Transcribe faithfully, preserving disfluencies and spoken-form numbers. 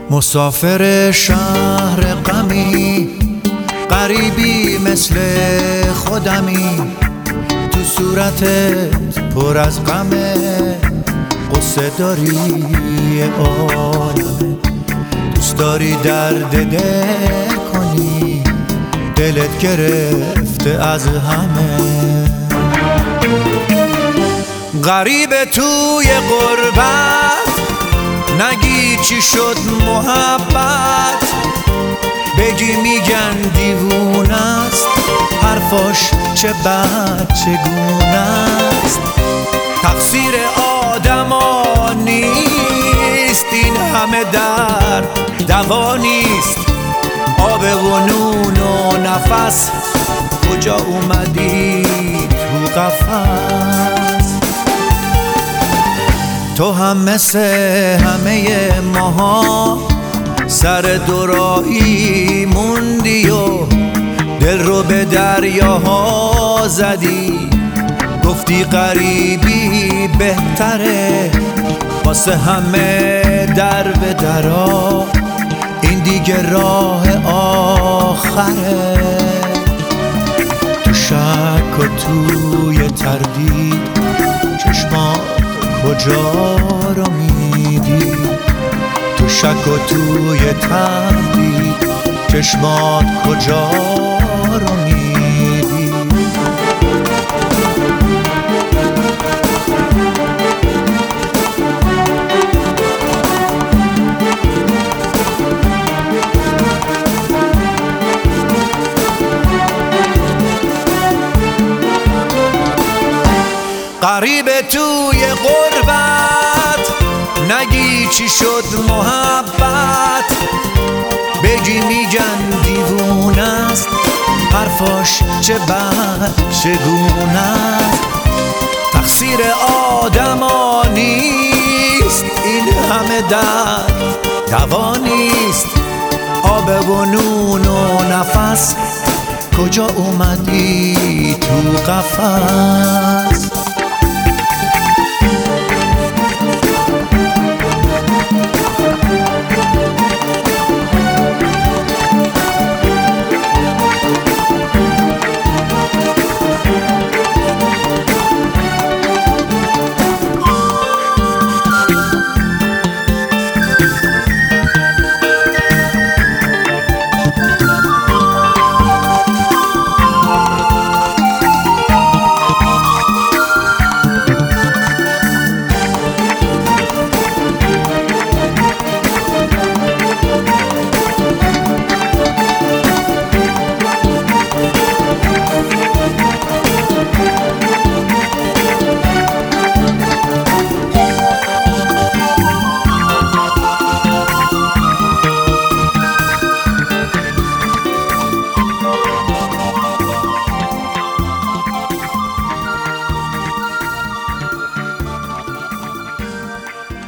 مسافر شهر غمی، غریبی مثل خودمی، تو صورتت پر از غمه، قصه داری عالمه، دوست داری درد دل کنی، دلت گرفته از همه. غریب توی غربت، نگی چی شد محبت، بگی میگن دیوونه است، حرفاش چه بد چگونه است. تقصیر آدما نیست، این همه درد دوا نیست. آب و نون و نفس، کجا اومدی تو قفس؟ تو هم مثل همه ماها، سر دوراهی موندی و دل رو به دریاها زدی، گفتی غریبی بهتره، واسه همه در به درا، این دیگه راه آخره. تو شک و توی تردید، چشمات کجا رو میدی؟ تو شک و توی تردید، چشمات کجا رو میدی؟ غریب توی غربت، نگی چی شد محبت، بگی میگن دیوونه است، حرفاش چه بد چگونه است. تقصیر آدما نیست، این همه درد دوا نیست. آب و نون و نفس، کجا اومدی تو قفس؟